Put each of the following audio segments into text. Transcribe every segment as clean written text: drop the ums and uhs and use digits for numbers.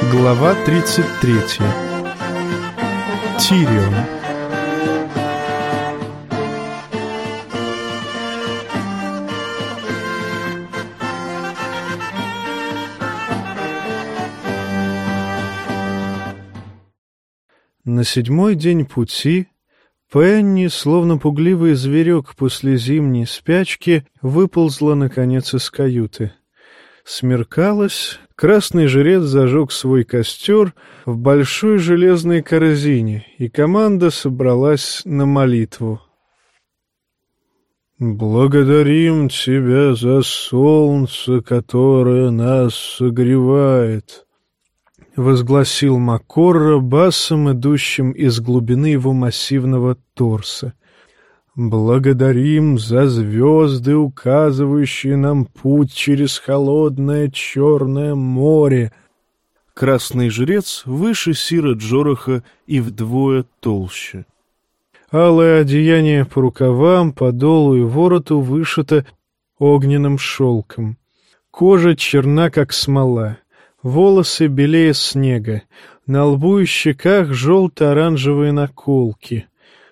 Глава 33. Тирион. На седьмой день пути Пенни, словно пугливый зверек после зимней спячки, выползла наконец из каюты. Смеркалось, красный жрец зажег свой костер в большой железной корзине, и команда собралась на молитву. «Благодарим тебя за солнце, которое нас согревает», — возгласил Макорра басом, идущим из глубины его массивного торса. «Благодарим за звезды, указывающие нам путь через холодное Черное море». Красный жрец выше Сира Джораха и вдвое толще. Алое одеяние по рукавам, подолу и вороту вышито огненным шелком. Кожа черна, как смола, волосы белее снега, на лбу и щеках желто-оранжевые наколки.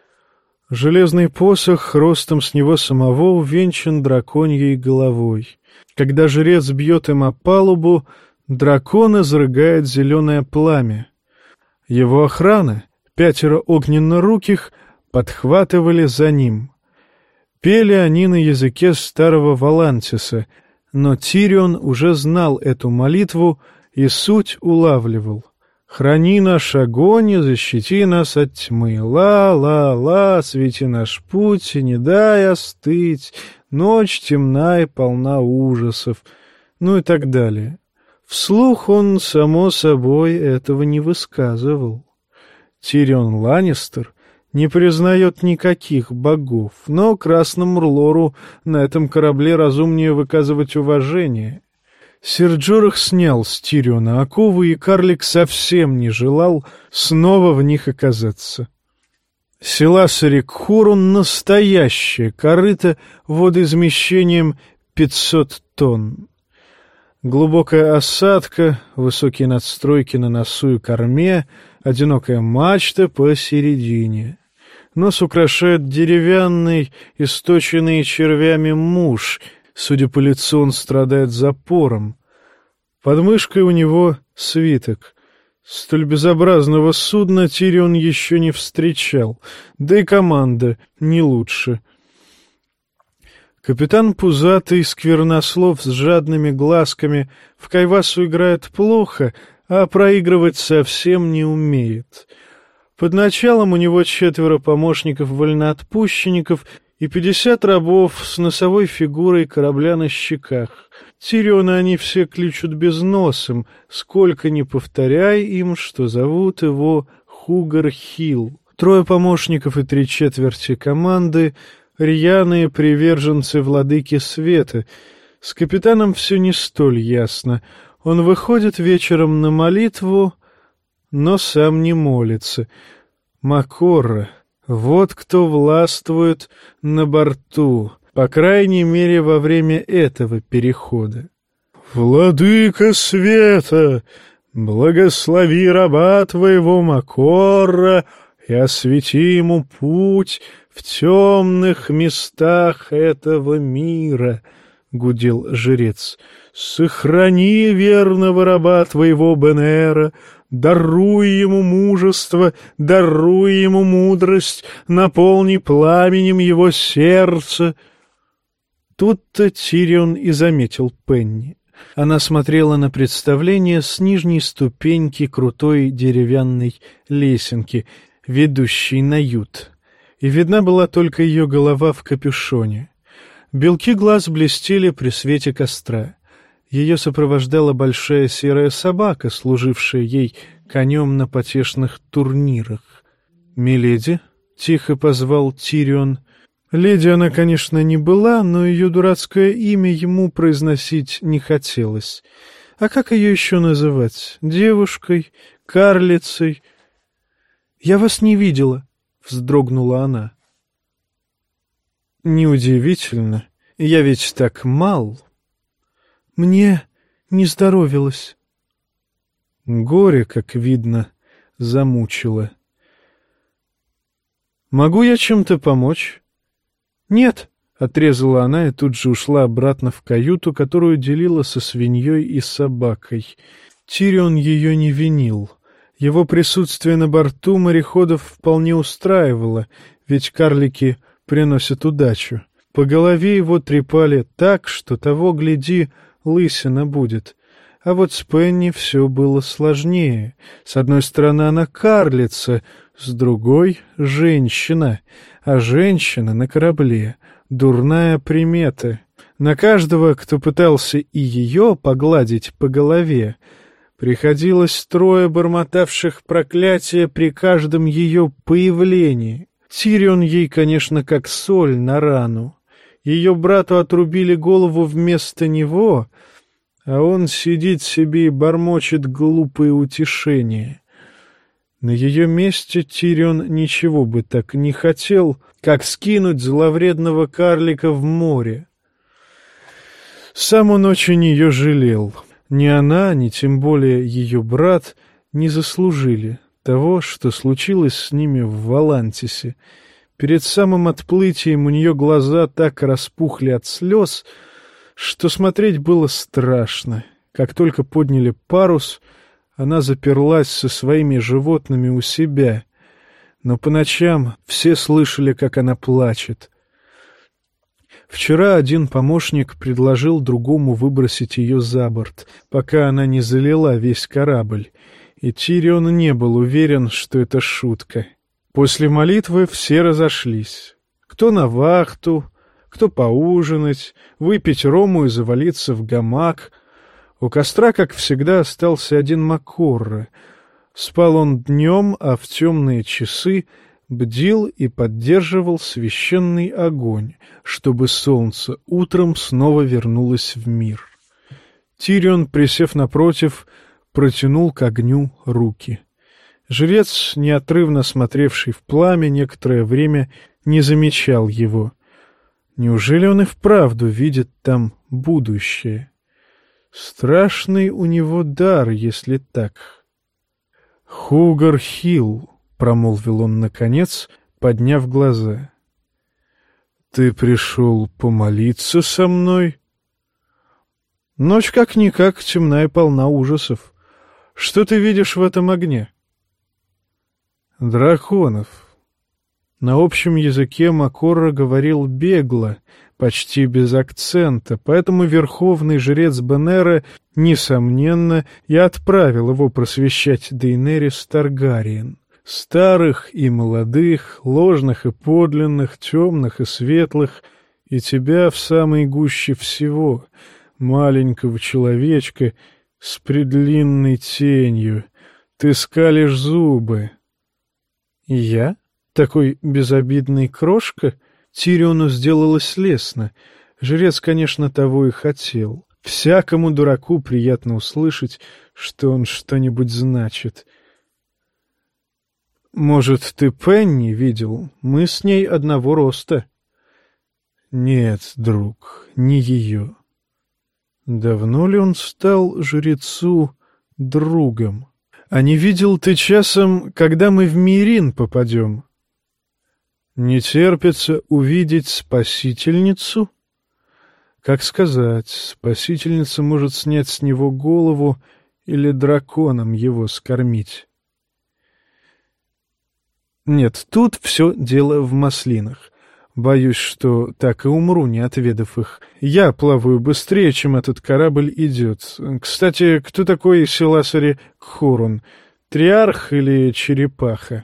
Железный посох ростом с него самого увенчан драконьей головой. Когда жрец бьет им о палубу, дракон изрыгает зеленое пламя. Его охрана, 5 огненноруких, подхватывали за ним. Пели они на языке старого Валантиса, но Тирион уже знал эту молитву и суть улавливал. «Храни наш огонь и защити нас от тьмы. Ла-ла-ла, свети наш путь и не дай остыть. Ночь темна и полна ужасов». Ну и так далее. Вслух он, само собой, этого не высказывал. Тирион Ланнистер не признает никаких богов, но красному Лору на этом корабле разумнее выказывать уважение. Сир Джорах снял с Тириона оковы, и карлик совсем не желал снова в них оказаться. Селасарик-Хурун — настоящее корыто водоизмещением 500 тонн. Глубокая осадка, высокие надстройки на носу и корме, одинокая мачта посередине. Нос украшает деревянный, источенный червями муж. Судя по лицу, он страдает запором. Под мышкой у него свиток. Столь безобразного судна Тирион еще не встречал, да и команда не лучше. Капитан пузатый, сквернослов с жадными глазками, в кайвасу играет плохо, а проигрывать совсем не умеет. Под началом у него 4 помощников-вольноотпущенников и 50 рабов с носовой фигурой корабля на щеках. Тириона они все кличут безносом, сколько ни повторяй им, что зовут его Хугар-Хилл. 3 помощников и 3/4 команды — рьяные приверженцы владыки света. С капитаном все не столь ясно. Он выходит вечером на молитву, но сам не молится. Макорра — вот кто властвует на борту, по крайней мере, во время этого перехода. «Владыка света, благослови раба твоего Макорра и освети ему путь в темных местах этого мира», — гудел жрец. «Сохрани верного раба твоего Бенера, даруй ему мужество, даруй ему мудрость, наполни пламенем его сердце». Тут-то Тирион и заметил Пенни. Она смотрела на представление с нижней ступеньки крутой деревянной лесенки, ведущей на ют, и видна была только ее голова в капюшоне. Белки глаз блестели при свете костра. Ее сопровождала большая серая собака, служившая ей конем на потешных турнирах. «Миледи?» — тихо позвал Тирион. Леди она, конечно, не была, но ее дурацкое имя ему произносить не хотелось. А как ее еще называть? Девушкой? Карлицей? «Я вас не видела», — вздрогнула она. «Неудивительно. Я ведь так мал». «Мне не здоровилось». Горе, как видно, замучило. «Могу я чем-то помочь?» «Нет», — отрезала она и тут же ушла обратно в каюту, которую делила со свиньей и собакой. Тирион ее не винил. Его присутствие на борту мореходов вполне устраивало, ведь карлики приносят удачу. По голове его трепали так, что того, гляди, лысина будет. А вот с Пенни все было сложнее. С одной стороны, она карлица, с другой — женщина. А женщина на корабле — дурная примета. На каждого, кто пытался и ее погладить по голове, приходилось трое бормотавших проклятия при каждом ее появлении. Тирион ей, конечно, как соль на рану. Ее брату отрубили голову вместо него, а он сидит себе и бормочет глупые утешения. На ее месте Тирион ничего бы так не хотел, как скинуть зловредного карлика в море. Сам он очень ее жалел. Ни она, ни тем более ее брат не заслужили того, что случилось с ними в Валантисе. Перед самым отплытием у нее глаза так распухли от слез, что смотреть было страшно. Как только подняли парус, она заперлась со своими животными у себя, но по ночам все слышали, как она плачет. Вчера один помощник предложил другому выбросить ее за борт, пока она не залила весь корабль, и Тирион не был уверен, что это шутка. После молитвы все разошлись. Кто на вахту, кто поужинать, выпить рому и завалиться в гамак. У костра, как всегда, остался один Маккорра. Спал он днем, а в темные часы бдил и поддерживал священный огонь, чтобы солнце утром снова вернулось в мир. Тирион, присев напротив, протянул к огню руки. Жрец, неотрывно смотревший в пламя, некоторое время не замечал его. Неужели он и вправду видит там будущее? Страшный у него дар, если так. «Хугар Хилл», — промолвил он наконец, подняв глаза. «Ты пришел помолиться со мной?» «Ночь как-никак темна и полна ужасов. Что ты видишь в этом огне?» «Драконов». На общем языке Маккорра говорил бегло, почти без акцента, поэтому верховный жрец Бенера, несомненно, и отправил его просвещать Дейнерис Таргариен. Старых и молодых, ложных и подлинных, темных и светлых, и тебя в самой гуще всего, маленького человечка с предлинной тенью. Ты скалишь зубы. И я? Такой безобидный крошка? Тириону сделалось лестно. Жрец, конечно, того и хотел. Всякому дураку приятно услышать, что он что-нибудь значит. Может, ты Пенни видел? Мы с ней одного роста. Нет, друг, не ее. Давно ли он стал жрецу другом? А не видел ты часом, когда мы в Мирин попадем? Не терпится увидеть спасительницу? Как сказать, спасительница может снять с него голову или драконом его скормить. Нет, тут все дело в маслинах. Боюсь, что так и умру, не отведав их. Я плаваю быстрее, чем этот корабль идет. Кстати, кто такой Селасари Кхорун? Триарх или черепаха?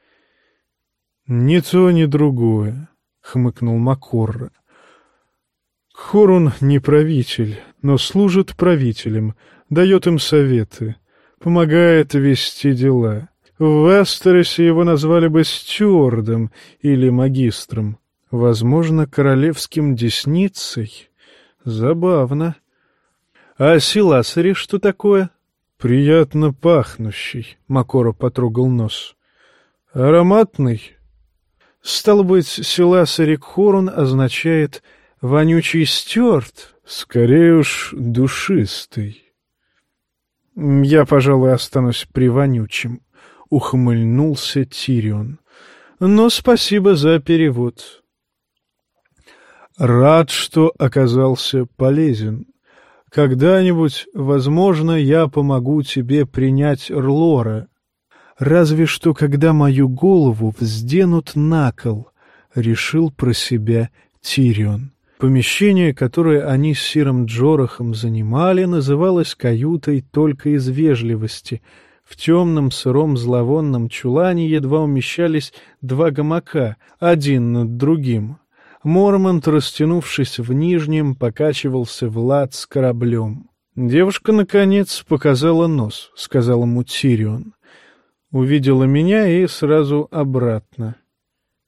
«Ни то, ни другое», — хмыкнул Маккорра. «Кхорун не правитель, но служит правителям, дает им советы, помогает вести дела. В Вестеросе его назвали бы стюардом или магистром, возможно, королевским десницей. Забавно. А Селасари что такое?» «Приятно пахнущий», — Маккорра потрогал нос. «Ароматный». Стало быть, Селасари Кхорун означает «вонючий стюард», скорее уж душистый. Я, пожалуй, останусь при вонючем, — ухмыльнулся Тирион. Но спасибо за перевод. Рад, что оказался полезен. Когда-нибудь, возможно, я помогу тебе принять Рлора. Разве что когда мою голову взденут на кол, — решил про себя Тирион. Помещение, которое они с сиром Джорахом занимали, называлось каютой только из вежливости. В темном, сыром, зловонном чулане едва умещались 2 гамака, один над другим. Мормонт, растянувшись в нижнем, покачивался в лад с кораблем. «Девушка, наконец, показала нос», — сказал ему Тирион. Увидела меня и сразу обратно.